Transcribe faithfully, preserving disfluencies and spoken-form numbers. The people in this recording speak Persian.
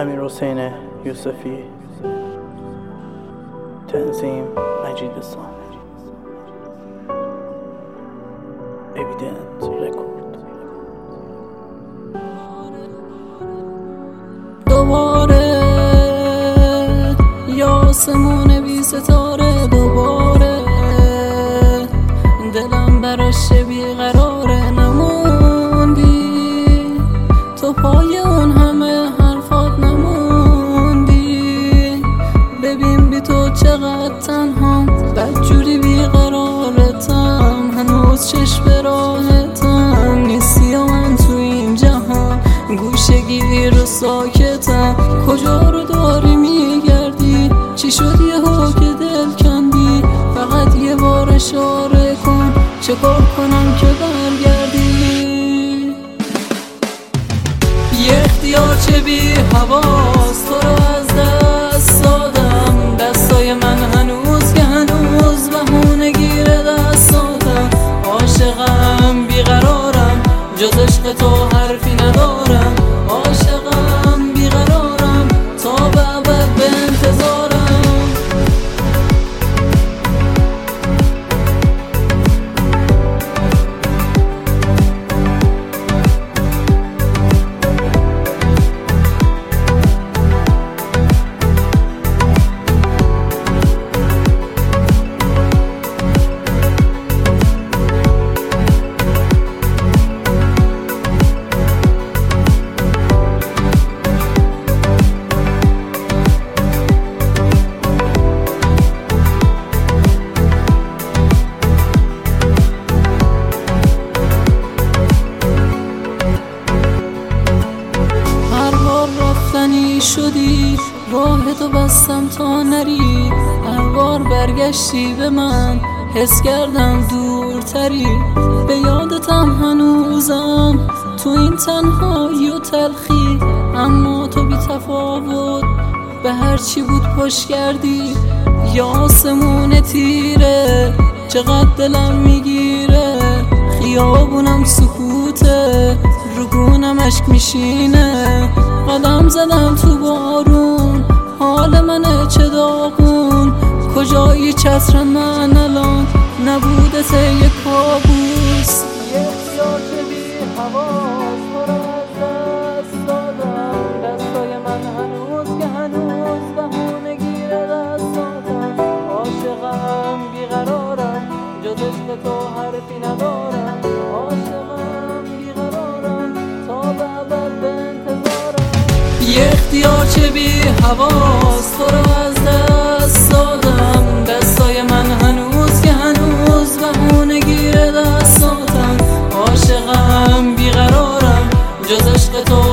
امیرحسین یوسفی، تنظیم مجید سامری، اویدنت رکورد. دوباره یاسمون بی ستاره، دوباره دلم براش بیقراره. نموندی تو پای اون همه حرفات، نموندی ببین بی تو چقدر تنها، بدجوری بیقرارتم، هنوز چشم به راحتم نیستی و من تو این جهان گوشه گیر و ساکتم. کجا رو داری میگردی؟ چی شد یهو که دل کندی؟ فقط یه بار اشاره کن، چه کار کنم که برگردی؟ یه اختیار چه بی حواس تو رو از دست دادم، دستای من هنوز که هنوز بهونه گیره دستاتم. عاشقم بیقرارم، جز عشق تو حرفی ندارم. عاشقم بیقرارم، تا به ابد به انتظارم. شدی راه تو بستم تا نری، هر بار برگشتی به من حس کردم دورتری. به یادتم هنوزم تو این تنهایی و تلخی، اما تو بی تفاوت به هر چی بود پشت کردی. یا آسمون تیره چقدر دلم میگیره، خیابونم سکوته رگونم اشک میشینه. قدم زدم تو بارون، حال منه چه داغون. کجایی چتر من الان؟ نبوده ته یه کابوس. یه اختیار چه بی حواس تو رو از دست دادم، دستای من هنوز که هنوز بهونه گیره دستاتم. عاشقم بیقرارم، جز عشق تو حرفی ندارم. عاشقم بیقرارم، تا به ابد به انتظارم. یه اختیار چه بی حواس تو رو از دست دادم، دستای من هنوز که هنوز بهونه گیره دستاتم. عاشقم بیقرارم، جز عشق تو